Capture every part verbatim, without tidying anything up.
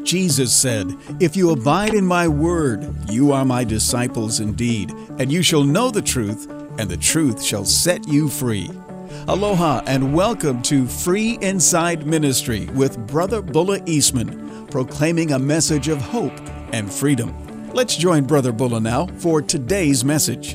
Jesus said, "If you abide in my word, you are my disciples indeed, and you shall know the truth, and the truth shall set you free." Aloha and welcome to Free Inside Ministry with Brother Bulla Eastman, proclaiming a message of hope and freedom. Let's join Brother Bulla now for today's message.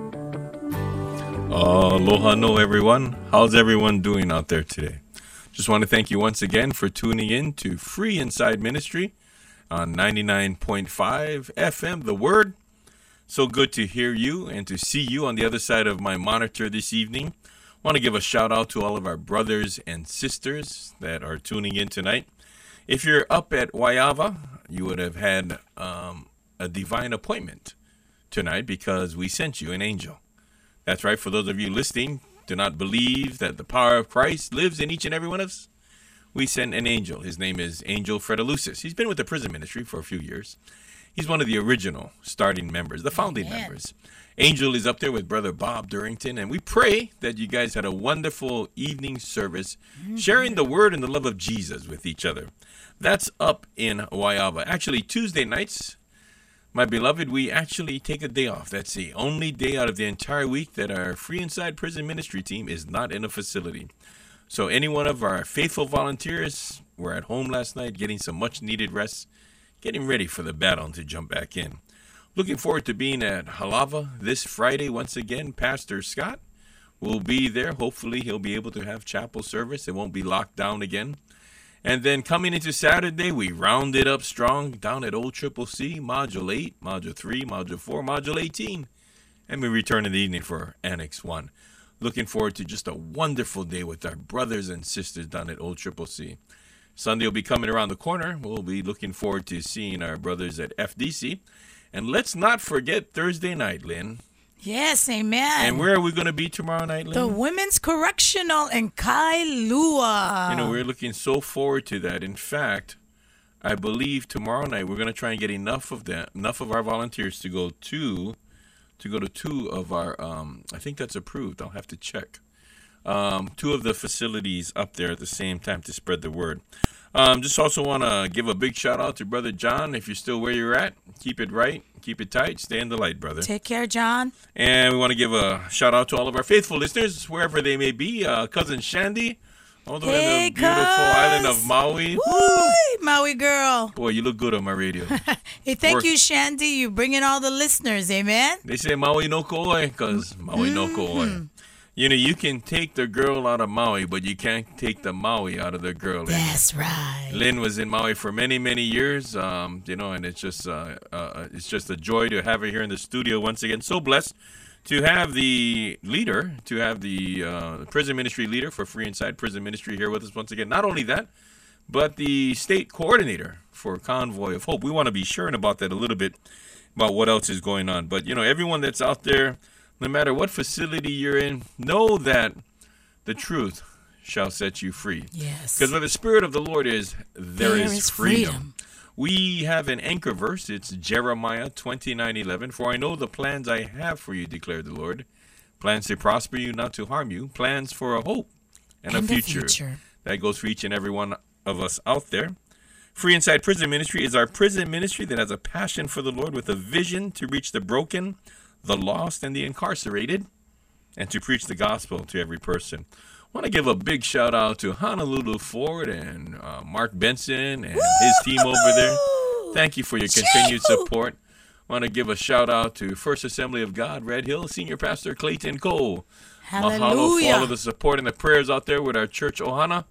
Aloha no everyone. How's everyone doing out there today? Just want to thank you once again for tuning in to Free Inside Ministry on ninety-nine point five F M, The Word. So good to hear you and to see you on the other side of my monitor this evening. Want to give a shout out to all of our brothers and sisters that are tuning in tonight. If you're up at Waiava, you would have had um, a divine appointment tonight because we sent you an angel. That's right. For those of you listening, do not believe that the power of Christ lives in each and every one of us. We sent an angel. His name is Angel Fredalucis. He's been with the prison ministry for a few years. He's one of the original starting members, the founding Amen. members. Angel is up there with Brother Bob Durrington, and we pray that you guys had a wonderful evening service, mm-hmm. sharing the word and the love of Jesus with each other. That's up in Waiava. Actually, Tuesday nights, my beloved, we actually take a day off. That's the only day out of the entire week that our Free Inside Prison Ministry team is not in a facility. So any one of our faithful volunteers were at home last night getting some much-needed rest, getting ready for the battle to jump back in. Looking forward to being at Halava this Friday once again. Pastor Scott will be there. Hopefully he'll be able to have chapel service. It won't be locked down again. And then coming into Saturday, we rounded up strong down at Old Triple C, Module eight, Module three, Module four, Module eighteen. And we return in the evening for Annex one. Looking forward to just a wonderful day with our brothers and sisters down at Old Triple C. Sunday will be coming around the corner. We'll be looking forward to seeing our brothers at F D C. And let's not forget Thursday night, Lynn. Yes, amen. And where are we going to be tomorrow night, Lynn? The Women's Correctional in Kailua. You know, we're looking so forward to that. In fact, I believe tomorrow night we're going to try and get enough of that, enough of our volunteers to go to, to go to two of our. Um, I think that's approved. I'll have to check. Um, two of the facilities up there at the same time to spread the word. Um, just also want to give a big shout out to Brother John. If you're still where you're at, keep it right, keep it tight, stay in the light, brother. Take care, John. And we want to give a shout out to all of our faithful listeners, wherever they may be. Uh, Cousin Shandy, all the way hey, to the beautiful cuz. island of Maui. Woo! Maui girl. Boy, you look good on my radio. Hey, thank Work. you, Shandy. You bringing all the listeners, amen? They say Maui no ko'oi, because Maui mm-hmm. no ko'oi. You know, you can take the girl out of Maui, but you can't take the Maui out of the girl. That's right. Lynn was in Maui for many, many years, um, you know, and it's just uh, uh, it's just a joy to have her here in the studio once again. So blessed to have the leader, to have the uh, prison ministry leader for Free Inside Prison Ministry here with us once again. Not only that, but the state coordinator for Convoy of Hope. We want to be sharing about that a little bit, about what else is going on. But, you know, everyone that's out there, no matter what facility you're in, know that the truth shall set you free. Yes. Because where the Spirit of the Lord is, there, there is, is freedom. freedom. We have an anchor verse. It's Jeremiah twenty-nine eleven. For I know the plans I have for you, declared the Lord. Plans to prosper you, not to harm you. Plans for a hope and, and a future. future. That goes for each and every one of us out there. Free Inside Prison Ministry is our prison ministry that has a passion for the Lord with a vision to reach the broken, the lost, and the incarcerated, and to preach the gospel to every person. I want to give a big shout out to Honolulu Ford and uh, Mark Benson and Woo! his team over there. Thank you for your continued support. I want to give a shout out to First Assembly of God, Red Hill, Senior Pastor Clayton Cole. Hallelujah. Mahalo for all of the support and the prayers out there with our church Ohana.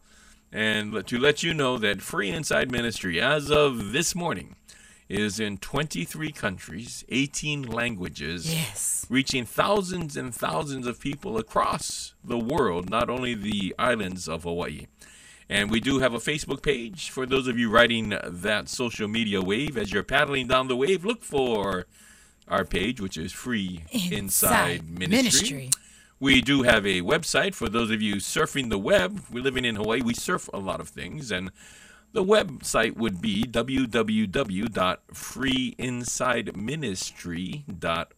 And to let you know that Free Inside Ministry, as of this morning, is in twenty-three countries, eighteen languages, yes. reaching thousands and thousands of people across the world, not only the islands of Hawaii. And we do have a Facebook page for those of you riding that social media wave. As you're paddling down the wave, look for our page, which is Free Inside, Inside Ministry. Ministry. We do have a website for those of you surfing the web. We're living in Hawaii. We surf a lot of things, and the website would be w w w dot free inside ministry dot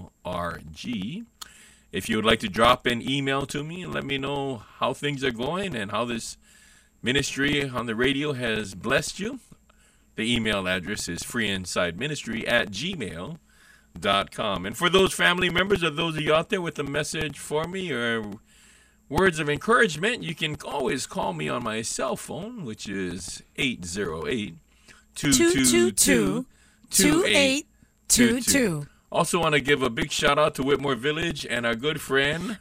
org. If you would like to drop an email to me and let me know how things are going and how this ministry on the radio has blessed you, The email address is freeinsideministry at gmail dot com. And for those family members, or those of you out there with a message for me or words of encouragement, you can always call me on my cell phone, which is eight zero eight, two two two, two eight two two. Also want to give a big shout out to Whitmore Village and our good friend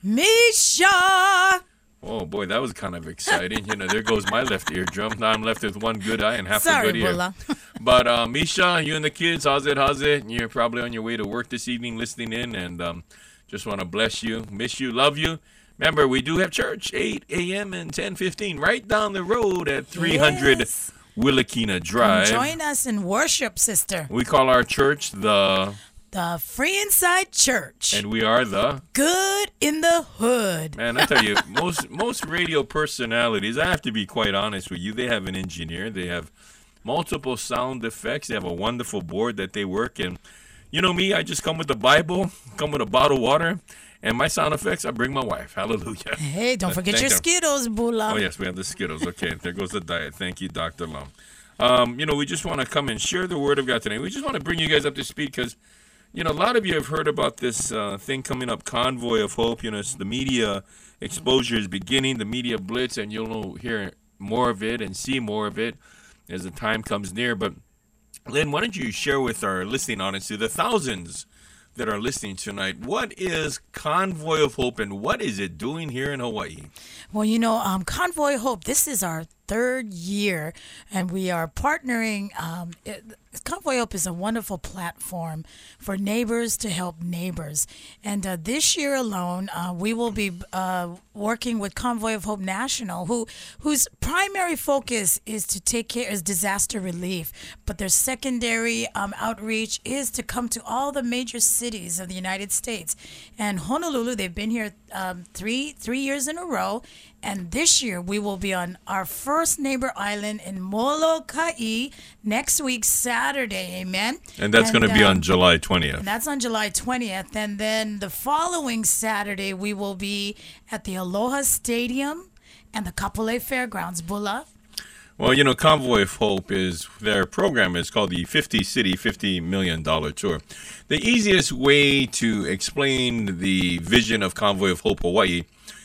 Misha. Oh boy, that was kind of exciting. You know, there goes my left eardrum. Now I'm left with one good eye and half Sorry, a good ear. Bulla. But uh, Misha, you and the kids, how's it? How's it? You're probably on your way to work this evening, listening in, and um, just want to bless you, miss you, love you. Remember, we do have church, eight a.m. and ten fifteen, right down the road at three hundred Yes. Willikina Drive. Come join us in worship, sister. We call our church the, The Free Inside Church. and we are the. Good in the hood. Man, I tell you, most most radio personalities, I have to be quite honest with you, they have an engineer, they have multiple sound effects, they have a wonderful board that they work in. You know me, I just come with the Bible, come with a bottle of water, and my sound effects, I bring my wife. Hallelujah. Hey, don't forget Thank your you. Skittles, Bulla. Oh, yes, we have the Skittles. Okay, there goes the diet. Thank you, Doctor Lum. Um, you know, we just want to come and share the Word of God today. We just want to bring you guys up to speed because, you know, a lot of you have heard about this uh, thing coming up, Convoy of Hope. You know, it's the media exposure is beginning, the media blitz, and you'll know, hear more of it and see more of it as the time comes near. But, Lynn, why don't you share with our listening audience, the thousands that are listening tonight, what is Convoy of Hope and what is it doing here in Hawaii? Well, you know, um, Convoy Hope, this is our third year, and we are partnering. Um, it, Convoy Hope is a wonderful platform for neighbors to help neighbors. And uh, this year alone, uh, we will be uh, working with Convoy of Hope National, who whose primary focus is to take care is disaster relief, but their secondary um, outreach is to come to all the major cities of the United States. And Honolulu, they've been here um, three three years in a row. And this year, we will be on our first neighbor island in Molokai next week, Saturday. Amen. And that's going to be um, on July twentieth. And that's on July twentieth. And then the following Saturday, we will be at the Aloha Stadium and the Kapolei Fairgrounds. Bulla. Well, you know, Convoy of Hope is, their program is called the fifty City, fifty million dollars Tour. The easiest way to explain the vision of Convoy of Hope Hawaii,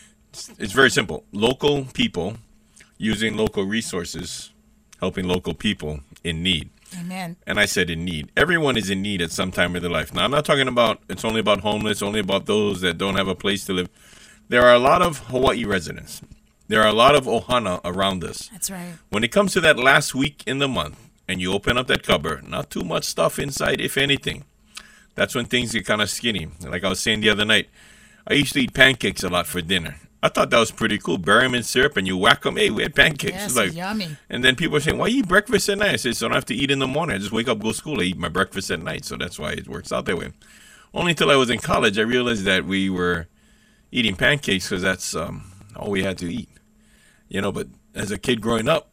it's very simple. Local people using local resources, helping local people in need. Amen. And I said in need. Everyone is in need at some time of their life. Now, I'm not talking about, it's only about homeless, only about those that don't have a place to live. There are a lot of Hawaii residents. There are a lot of ohana around us. That's right. When it comes to that last week in the month, and you open up that cupboard, not too much stuff inside, if anything. That's when things get kind of skinny. Like I was saying the other night, I used to eat pancakes a lot for dinner. I thought that was pretty cool. Bury them in syrup and you whack them. Hey, we had pancakes. Yes, It's like, yummy. and then people are saying, why you eat breakfast at night? I said, so I don't have to eat in the morning. I just wake up, go to school. I eat my breakfast at night. So that's why it works out that way. Only until I was in college, I realized that we were eating pancakes because that's um, all we had to eat. You know, but as a kid growing up,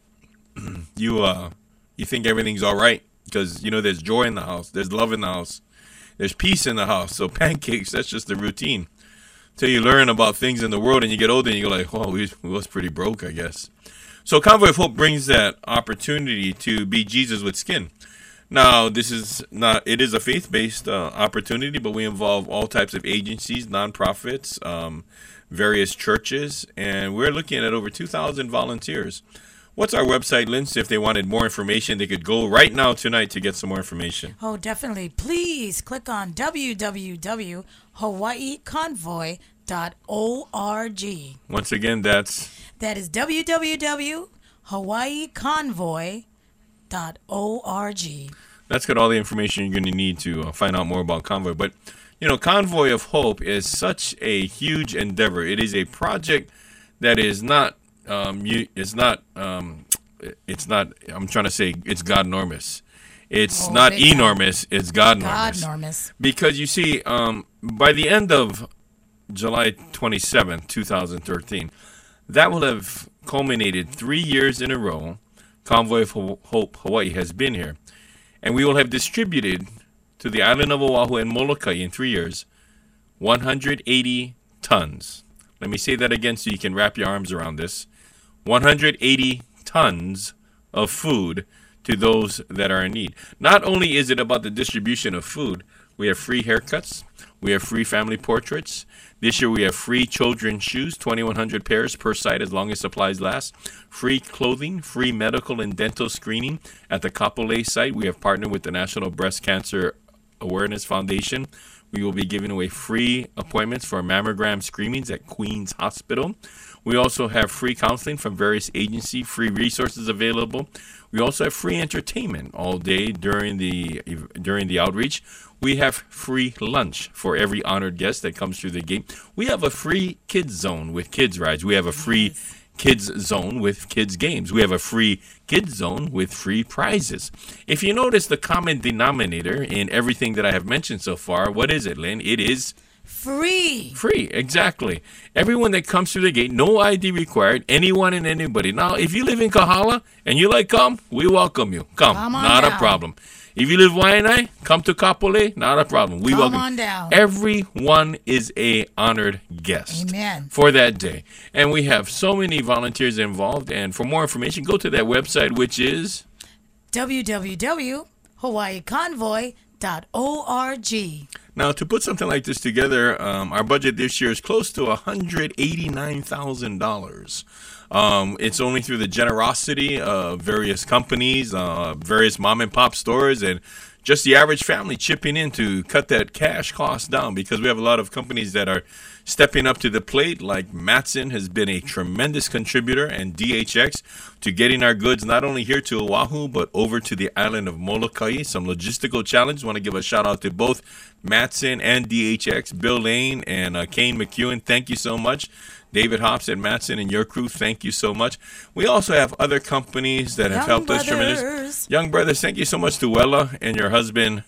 you uh, you think everything's all right because, you know, there's joy in the house. There's love in the house. There's peace in the house. So pancakes, that's just the routine. Till you learn about things in the world and you get older and you go like, oh, we, we was pretty broke, I guess. So Convoy of Hope brings that opportunity to be Jesus with skin. Now, this is not, it is a faith-based uh, opportunity, but we involve all types of agencies, nonprofits, um, various churches, and we're looking at over two thousand volunteers. What's our website, Lindsay? If they wanted more information, they could go right now tonight to get some more information. Oh, definitely. Please click on w w w dot hawaii convoy dot org. Once again, that's That is w w w dot hawaii convoy dot org. that's got all the information you're going to need to uh, find out more about Convoy. But, you know, Convoy of Hope is such a huge endeavor. It is a project that is not, um, you, it's not, um, it's not, I'm trying to say it's God-normous. It's Oh, not big time. enormous, it's God-normous. God-normous. Because you see, um, by the end of July twenty-seventh, twenty thirteen, that will have culminated three years in a row. Convoy of Ho- Hope Hawaii has been here. And we will have distributed to the island of Oahu and Molokai in three years one hundred eighty tons. Let me say that again so you can wrap your arms around this. one hundred eighty tons of food to those that are in need. Not only is it about the distribution of food, we have free haircuts, we have free family portraits. This year we have free children's shoes, twenty-one hundred pairs per site as long as supplies last. Free clothing, free medical and dental screening at the Kapolei site. We have partnered with the National Breast Cancer Awareness Foundation. We will be giving away free appointments for mammogram screenings at Queens Hospital. We also have free counseling from various agencies, free resources available. We also have free entertainment all day during the during the outreach. We have free lunch for every honored guest that comes through the gate. We have a free kids zone with kids rides. We have a free kids zone with kids games. We have a free kids zone with free prizes. If you notice the common denominator in everything that I have mentioned so far, what is it, Lynn? It is free. Free, exactly. Everyone that comes through the gate, no I D required, anyone and anybody. Now, if you live in Kahala and you like come, we welcome you. Come, come not down. a problem. If you live Waianae, come to Kapolei, not a problem. We come welcome on down. Everyone is a honored guest. Amen. For that day. And we have so many volunteers involved. And for more information, go to that website, which is w w w dot hawaii convoy dot org. Now, to put something like this together, um, our budget this year is close to one hundred eighty-nine thousand dollars. Um, it's only through the generosity of various companies, uh, various mom and pop stores, and just the average family chipping in to cut that cash cost down, because we have a lot of companies that are stepping up to the plate, like Matson has been a tremendous contributor, and D H X, to getting our goods not only here to Oahu, but over to the island of Molokai. Some logistical challenges. Want to give a shout out to both Matson and D H X, Bill Lane and uh, Kane McEwen. Thank you so much. David Hops at Matson and your crew, thank you so much. We also have other companies that have Young helped Brothers. us tremendously. Young Brothers, thank you so much to Wella and your husband,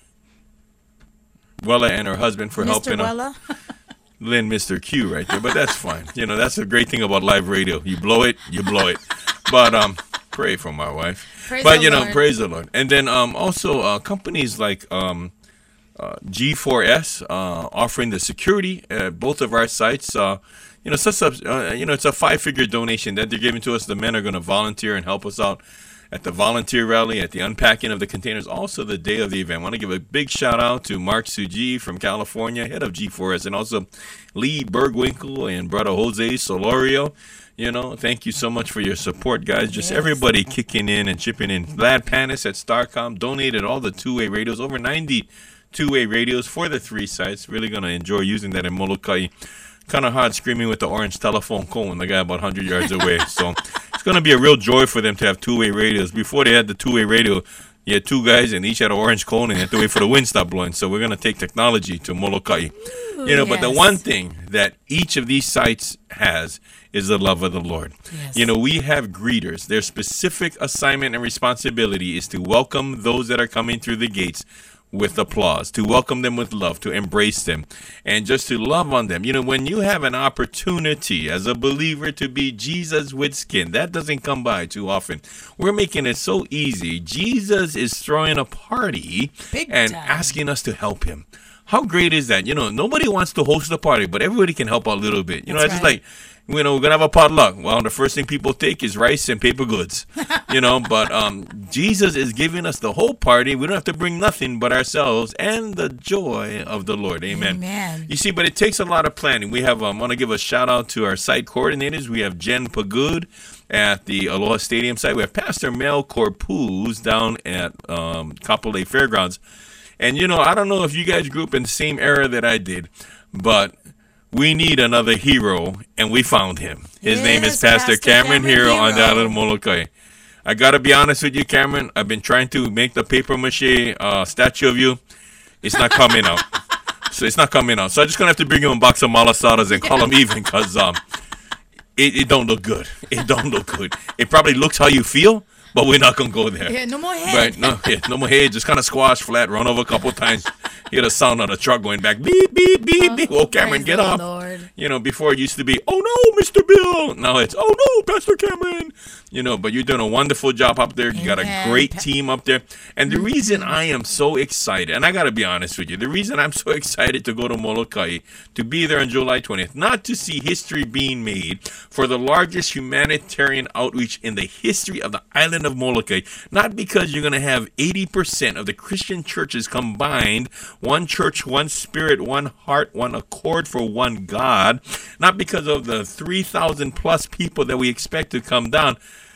Wella and her husband for Mister helping Wella. us. Lynn, Mister Q right there, but that's fine. You know, that's a great thing about live radio. You blow it, you blow it. But um, pray for my wife. Praise but, the you know, Lord. praise the Lord. And then um, also uh, companies like um, uh, G four S uh, offering the security at both of our sites. Uh, you know, such a, uh, you know, it's a five-figure donation that they're giving to us. The men are going to volunteer and help us out at the volunteer rally, at the unpacking of the containers, also the day of the event. I want to give a big shout out to Mark Suji from California, head of G four S, and also Lee Bergwinkle and brother Jose Solorio. You know, thank you so much for your support, guys. Just Yes. everybody kicking in and chipping in. Vlad Panis at Starcom donated all the two-way radios, over ninety two-way radios for the three sites. Really going to enjoy using that in Molokai. Kind of hard screaming with the orange telephone cone, the guy about one hundred yards away. So it's going to be a real joy for them to have two-way radios. Before they had the two-way radio, you had two guys and each had an orange cone and had to wait for the wind to stop blowing. So we're going to take technology to Molokai. You know, but the yes. one thing that each of these sites has is the love of the Lord. Yes. You know, we have greeters. Their specific assignment and responsibility is to welcome those that are coming through the gates with applause, to welcome them with love, to embrace them, and just to love on them. You know, when you have an opportunity as a believer to be Jesus with skin, that doesn't come by too often. We're making it so easy. Jesus is throwing a party Big and time. asking us to help him. How great is that? You know, nobody wants to host a party, but everybody can help out a little bit. You know, That's it's right. just like, you know, we're going to have a potluck. Well, the first thing people take is rice and paper goods, you know, but um, Jesus is giving us the whole party. We don't have to bring nothing but ourselves and the joy of the Lord. Amen. Amen. You see, but it takes a lot of planning. We have, I um, want to give a shout out to our site coordinators. We have Jen Pagud at the Aloha Stadium site. We have Pastor Mel Corpuz down at um, Kapolei Fairgrounds. And, you know, I don't know if you guys grew up in the same era that I did, but we need another hero, and we found him. His Yes, name is Pastor, Pastor Cameron, Cameron Hero on the Hero. island of Molokai. I got to be honest with you, Cameron. I've been trying to make the paper mache uh, statue of you. It's not coming out. So it's not coming out. So I'm just going to have to bring him a box of malasadas and call him even because um, it, it don't look good. It don't look good. It probably looks how you feel, but we're not going to go there. Yeah, no more head. Right, no, yeah, no more head. Just kind of squash flat, run over a couple times. Hear the sound of the truck going back. Beep, beep, beep, beep. Oh, Cameron, Praise get the off. Lord. You know, before it used to be, oh no, Mister Bill. Now it's, oh no, Pastor Cameron. You know, but you're doing a wonderful job up there. You got a Amen. great Pa- team up there. And the reason I am so excited, and I got to be honest with you, the reason I'm so excited to go to Molokai, to be there on July twentieth, not to see history being made for the largest humanitarian outreach in the history of the island island of Molokai. Not because you're going to have eighty percent of the Christian churches combined, one church, one spirit, one heart, one accord for one God. Not because of the three thousand plus people that we expect to come down,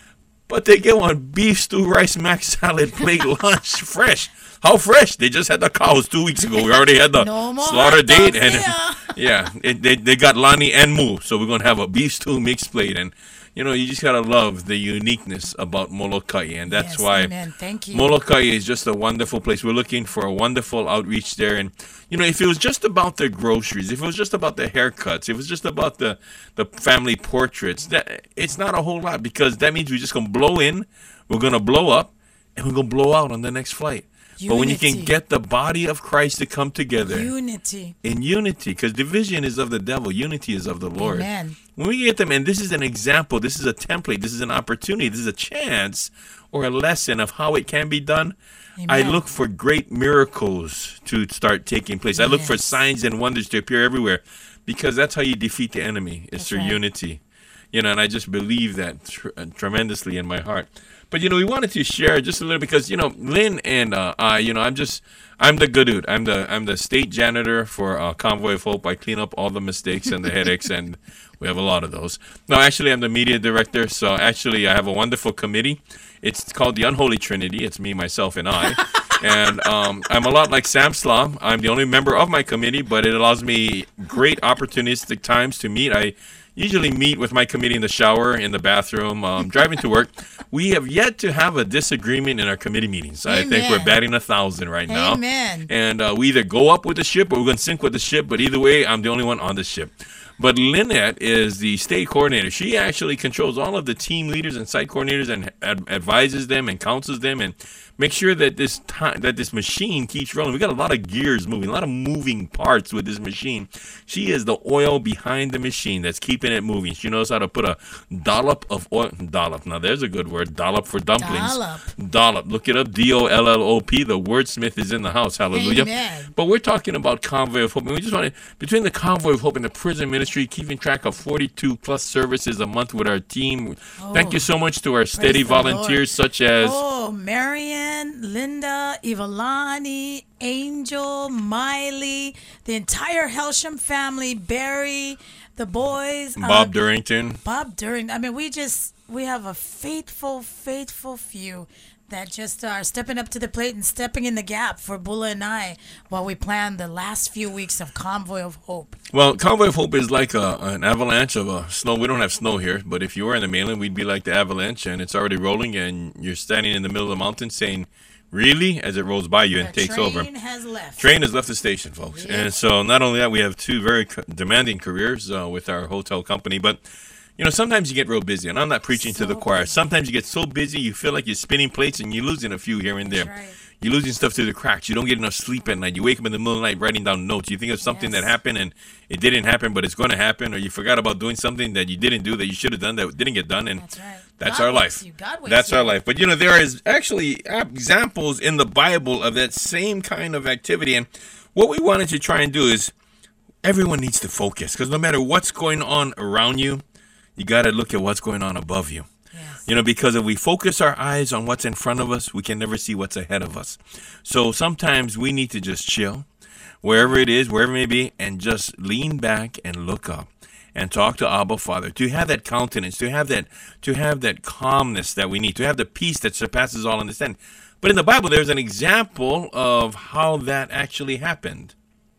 but they get one beef stew, rice, mac salad plate lunch fresh. How fresh? They just had the cows two weeks ago. We already had the No more slaughter hot date. dogs And here. yeah, it, they, they got Lani and Moo. So we're going to have a beef stew mixed plate. And, you know, you just got to love the uniqueness about Molokai. And that's Yes, why amen. Thank you. Molokai is just a wonderful place. We're looking for a wonderful outreach there. And, you know, if it was just about the groceries, if it was just about the haircuts, if it was just about the, the family portraits, that it's not a whole lot, because that means we're just going to blow in, we're going to blow up, and we're going to blow out on the next flight. But when you can Unity. get the body of Christ to come together Unity. in unity, because division is of the devil, unity is of the Lord. Amen. When we get them, and this is an example, this is a template, this is an opportunity, this is a chance or a lesson of how it can be done. I Amen. look for great miracles to start taking place. I look for Yes. signs and wonders to appear everywhere, because that's how you defeat the enemy, is That's through right. unity. You know, and I just believe that tr- uh, tremendously in my heart. But, you know, we wanted to share just a little, because, you know, Lynn and uh, I, you know, I'm just, I'm the good dude. I'm the, I'm the state janitor for uh, Convoy of Hope. I clean up all the mistakes and the headaches, and we have a lot of those. No, actually, I'm the media director. So actually, I have a wonderful committee. It's called the Unholy Trinity. It's me, myself, and I. And um, I'm a lot like Sam Slom. I'm the only member of my committee, but it allows me great opportunistic times to meet. I usually meet with my committee in the shower, in the bathroom, um, driving to work. We have yet to have a disagreement in our committee meetings. I think we're Amen. batting a thousand right now. Amen. And uh, we either go up with the ship or we're going to sink with the ship. But either way, I'm the only one on the ship. But Lynette is the state coordinator. She actually controls all of the team leaders and site coordinators, and ad- advises them and counsels them, and makes sure that this time that this machine keeps rolling. We got a lot of gears moving, a lot of moving parts with this machine. She is the oil behind the machine that's keeping it moving. She knows how to put a dollop of oil. Dollop. Now there's a good word. Dollop for dumplings. Dollop. Dollop. Look it up. D O L L O P. The wordsmith is in the house. Hallelujah. Amen. But we're talking about Convoy of Hope. And we just want to, between the Convoy of Hope and the prison ministry, keeping track of forty-two plus services a month with our team. Thank you so much to our steady the volunteers, such as Oh, Marion, Linda, Ivalani, Angel, Miley, the entire Helsham family, Barry, the boys, Bob uh, Durrington. Bob During. I mean, we just we have a faithful, faithful few that just are stepping up to the plate and stepping in the gap for Bula and I while we plan the last few weeks of Convoy of Hope. Well, Convoy of Hope is like a, an avalanche of uh, snow. We don't have snow here, but if you were in the mainland, we'd be like the avalanche, and it's already rolling, and you're standing in the middle of the mountain saying, really, as it rolls by you and The takes train over. has left. Train has left the station, folks. Yeah. And so not only that, we have two very co- demanding careers uh, with our hotel company, but you know, sometimes you get real busy, and I'm not preaching to the So choir. busy. Sometimes you get so busy, you feel like you're spinning plates, and you're losing a few here and there. That's right. You're losing stuff through the cracks. You don't get enough sleep at night. You wake up in the middle of the night writing down notes. You think of something Yes. that happened, and it didn't happen, but it's going to happen, or you forgot about doing something that you didn't do that you should have done that didn't get done, and That's right. that's God our wakes life. you. God wakes That's you. our life. But you know, there is actually examples in the Bible of that same kind of activity, and what we wanted to try and do is everyone needs to focus, because no matter what's going on around you, you got to look at what's going on above you. Yes. You know, because if we focus our eyes on what's in front of us, we can never see what's ahead of us. So sometimes we need to just chill, wherever it is, wherever it may be, and just lean back and look up and talk to Abba Father, to have that countenance, to have that, to have that calmness that we need, to have the peace that surpasses all understanding. But in the Bible, there's an example of how that actually happened.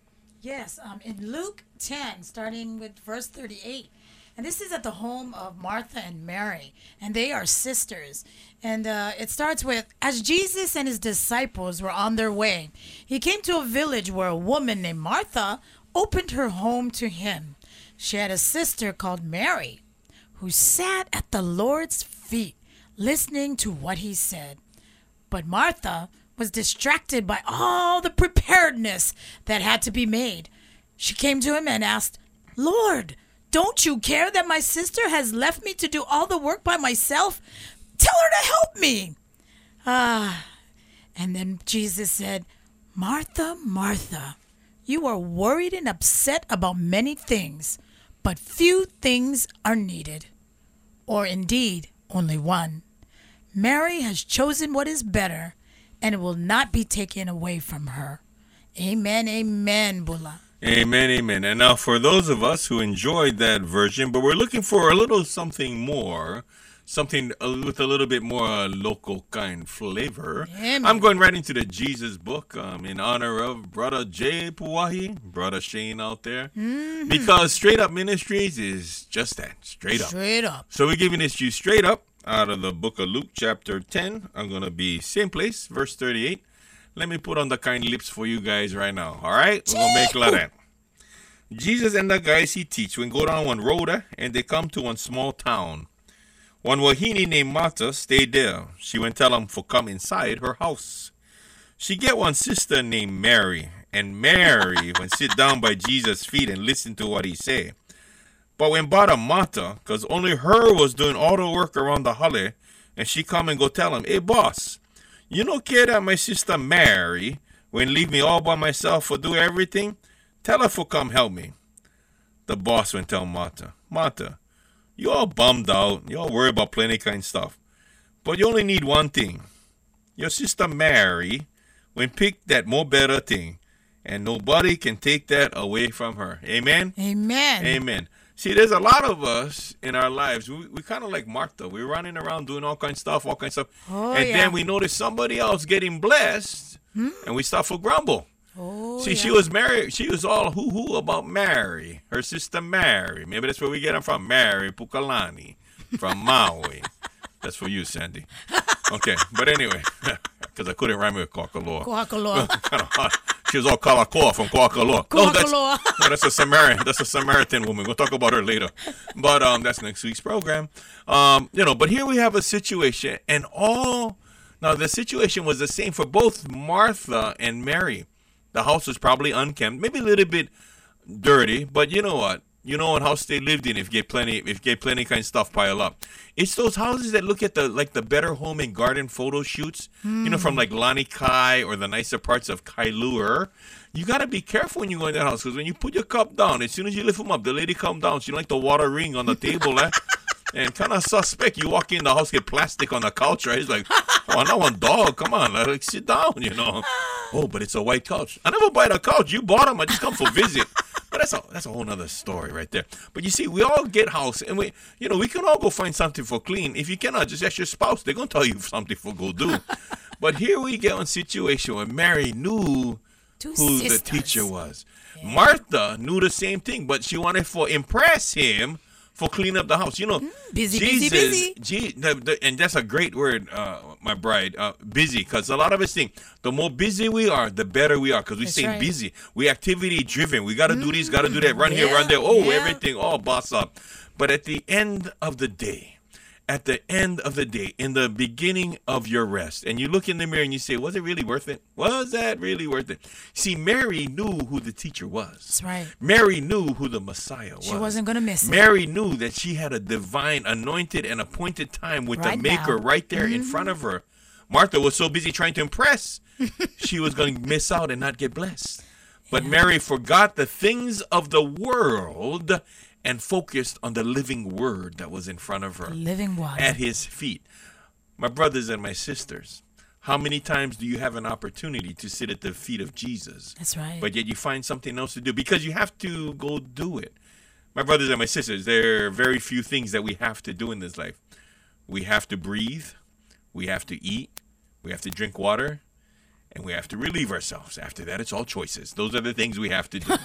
Yes, um, in Luke ten, starting with verse thirty-eight. And this is at the home of Martha and Mary, and they are sisters. And uh, it starts with, as Jesus and his disciples were on their way, he came to a village where a woman named Martha opened her home to him. She had a sister called Mary, who sat at the Lord's feet, listening to what he said. But Martha was distracted by all the preparedness that had to be made. She came to him and asked, Lord, don't you care that my sister has left me to do all the work by myself? Tell her to help me. Ah, and then Jesus said, Martha, Martha, you are worried and upset about many things, but few things are needed, or indeed only one. Mary has chosen what is better, and it will not be taken away from her. Amen, amen, Bula. Amen, amen. And now for those of us who enjoyed that version, but we're looking for a little something more, something uh, with a little bit more uh, local kind flavor, Amen. I'm going right into the Jesus book um, in honor of Brother Jay Puahi, Brother Shane out there, Mm-hmm. because Straight Up Ministries is just that, straight up. Straight up. So we're giving this to you straight up out of the book of Luke chapter ten. I'm going to be same place, verse thirty-eight. Let me put on the kind lips for you guys right now, all right? We're going to make a lot of that. Jesus and the guys he teach when go down one road uh, and they come to one small town. One wahini named Martha stayed there. She went tell him for come inside her house. She get one sister named Mary, and Mary went sit down by Jesus' feet and listen to what he say. But when bother Martha, cause only her was doing all the work around the holly, and she come and go tell him, hey boss, you no care that my sister Mary when leave me all by myself for do everything? Tell her for come help me. The boss went tell Martha, Martha, you all bummed out, you all worried about plenty kind of stuff. But you only need one thing. Your sister Mary went pick that more better thing, and nobody can take that away from her. Amen? Amen. Amen. See, there's a lot of us in our lives. We, we kind of like Martha. We're running around doing all kinds of stuff, all kinds of stuff. Oh, and yeah. then we notice somebody else getting blessed, Hmm? and we start to grumble. Oh, See, yeah. she was married. She was all hoo-hoo about Mary, her sister Mary. Maybe that's where we get them from. Mary Pukalani from Maui. That's for you, Sandy. Okay, but anyway, because I couldn't rhyme with Kwakaloa. Kwakaloa. Kind of hot. She was all Kalakoa from Kwakaloa. No, that's, Kwakaloa. no, that's a Samaritan. That's a Samaritan woman. We'll talk about her later. But um, that's next week's program. Um, you know, but here we have a situation, and all now the situation was the same for both Martha and Mary. The house was probably unkempt, maybe a little bit dirty, but you know what? You know what house they lived in if you get plenty if you get plenty kind of stuff pile up. It's those houses that look at the like the Better Home and Garden photo shoots, you know, from like Lani Kai or the nicer parts of Kailua. You gotta be careful when you go in that house, because when you put your cup down, as soon as you lift them up, the lady come down, she like the water ring on the table, eh? And kind of suspect. You walk in the house, get plastic on the couch, right? It's like, oh, I not one dog. Come on, like sit down, you know. Oh, but it's a white couch. I never buy the couch. You bought them. I just come for visit. But that's a that's a whole nother story right there. But you see, we all get house, and we, you know, we can all go find something for clean. If you cannot, just ask your spouse. They're gonna tell you something for go do. But here we get one situation where Mary knew Two who sisters. the teacher was. Martha knew the same thing, but she wanted to impress him for clean up the house. You know, busy, busy, Jesus, busy. Je- the, the, and that's a great word, uh, my bride, uh, busy, because a lot of us think the more busy we are, the better we are, because we That's stay right. busy. We activity driven. We got to do this, got to do that, run here, yeah, run there. Oh, yeah. everything, all boss up. But at the end of the day, at the end of the day, in the beginning of your rest, and you look in the mirror and you say, was it really worth it? Was that really worth it? See, Mary knew who the teacher was. That's right. Mary knew who the Messiah was. She wasn't going to miss it. Mary knew that she had a divine, anointed, and appointed time with Right the Maker now. right there in front of her. Martha was so busy trying to impress, she was going to miss out and not get blessed. But Mary forgot the things of the world and focused on the living word that was in front of her Living water. at his feet. My brothers and my sisters, how many times do you have an opportunity to sit at the feet of Jesus? That's right. But yet you find something else to do because you have to go do it. My brothers and my sisters, there are very few things that we have to do in this life. We have to breathe, we have to eat, we have to drink water, and we have to relieve ourselves. After that, it's all choices. Those are the things we have to do.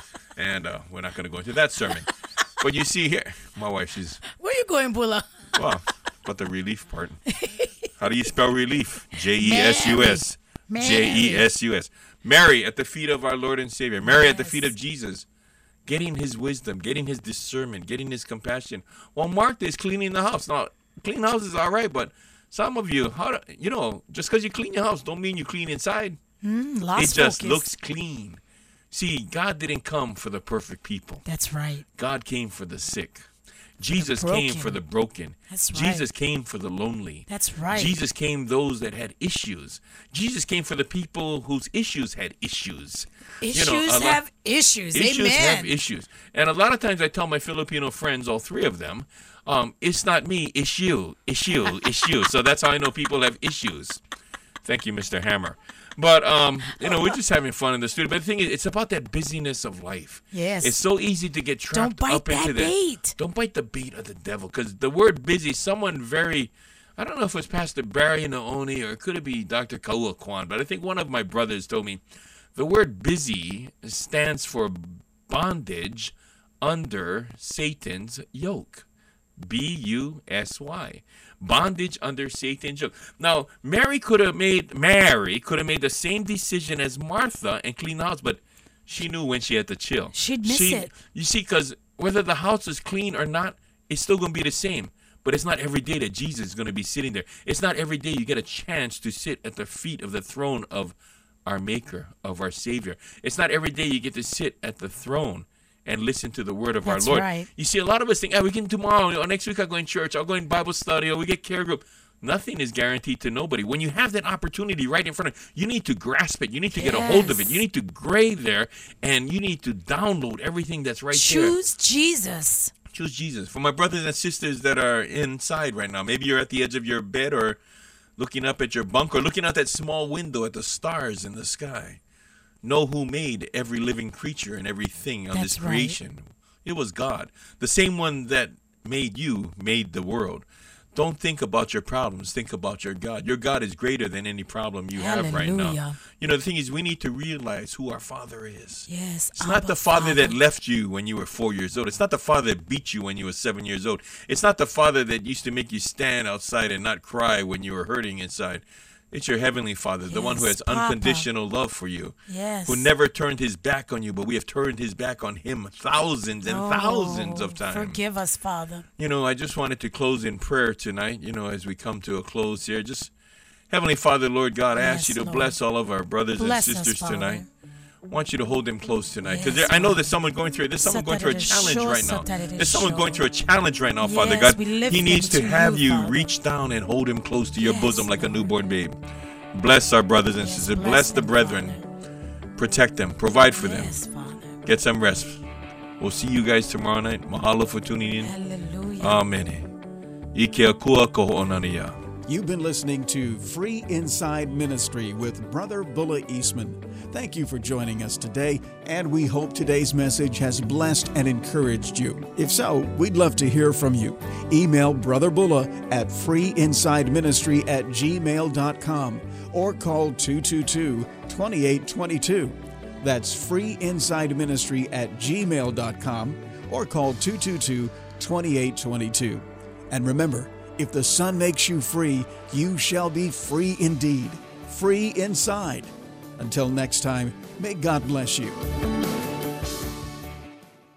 And uh, we're not going to go into that sermon. But you see here, my wife, she's, Where you going, Bula? well, but the relief part. How do you spell relief? J E S U S. Mary. J E S U S. Mary at the feet of our Lord and Savior. Mary at the Yes. feet of Jesus. Getting his wisdom, getting his discernment, getting his compassion. While Martha is cleaning the house. Now, clean house is all right, but some of you, how do, you know, just because you clean your house don't mean you clean inside. Mm, lost It just focus. looks clean. See, God didn't come for the perfect people. That's right. God came for the sick. Jesus came broken. for the broken. That's right. Jesus came for the lonely. That's right. Jesus came those that had issues. Jesus came for the people whose issues had issues. Issues You know, a lot- have issues. Issues Amen. have issues. And a lot of times I tell my Filipino friends, all three of them, Um, it's not me, it's you, it's you, it's you. So that's how I know people have issues. Thank you, Mister Hammer. But, um, you know, we're just having fun in the studio. But the thing is, it's about that busyness of life. Yes. It's so easy to get trapped Don't bite up into that that. bait. Don't bite the bait of the devil. Because the word busy, someone very, I don't know if it was Pastor Barry Naoni or could it be Doctor Kaua Kwan, but I think one of my brothers told me the word busy stands for bondage under Satan's yoke. B U S Y. Bondage under Satan's yoke. Now, Mary could have made Mary could have made the same decision as Martha and clean the house, but she knew when she had to chill. She'd miss she, it. You see, because whether the house is clean or not, it's still going to be the same. But it's not every day that Jesus is going to be sitting there. It's not every day you get a chance to sit at the feet of the throne of our Maker, of our Savior. It's not every day you get to sit at the throne and listen to the word of That's our Lord. right. You see, a lot of us think, oh, we can tomorrow, or next week I'll go in church, I'll go in Bible study, or we get care group. Nothing is guaranteed to nobody. When you have that opportunity right in front of you, you need to grasp it. You need to get a hold of it. Yes. You need to grade there, and you need to download everything that's right there. Choose Jesus. Choose Jesus. For my brothers and sisters that are inside right now, maybe you're at the edge of your bed or looking up at your bunk or looking out that small window at the stars in the sky. Know who made every living creature and everything on That's this right. creation. It was God. The same one that made you made the world. Don't think about your problems. Think about your God. Your God is greater than any problem you have right now. Hallelujah. You know, the thing is, we need to realize who our Father is. Yes. It's not Abba the father, that Father. left you when you were four years old. It's not the father that beat you when you were seven years old. It's not the father that used to make you stand outside and not cry when you were hurting inside. It's your heavenly Father, the one who Yes, has Papa. unconditional love for you. Yes. Who never turned his back on you, but we have turned his back on him thousands and Oh, thousands of times. Forgive us, Father. You know, I just wanted to close in prayer tonight, you know, as we come to a close here. Just, Heavenly Father, Lord God, I ask Yes, you to Lord. bless all of our brothers Bless and us, sisters Father. tonight. I want you to hold them close tonight. Because Yes, I know Lord. there's someone going through There's someone going through a challenge right now. There's someone going through a challenge right now, Father Yes, God. we lift He them needs to to have you, you Father. reach down and hold him close to your Yes, bosom like a Lord. newborn babe. Bless our brothers and Yes, sisters. bless Bless the them, brethren. Father. Protect them. Provide for them. Yes, Father. Get some rest. We'll see you guys tomorrow night. Mahalo for tuning in. Hallelujah. Amen. Ike akua koho'onania. You've been listening to Free Inside Ministry with Brother Bulla Eastman. Thank you for joining us today, and we hope today's message has blessed and encouraged you. If so, we'd love to hear from you. Email Brother Bulla at freeinsideministry at gmail dot com or call two two two, two eight two two. That's freeinsideministry at gmail dot com or call two two two, two eight two two. And remember, if the Son makes you free, you shall be free indeed. Free inside. Until next time, may God bless you.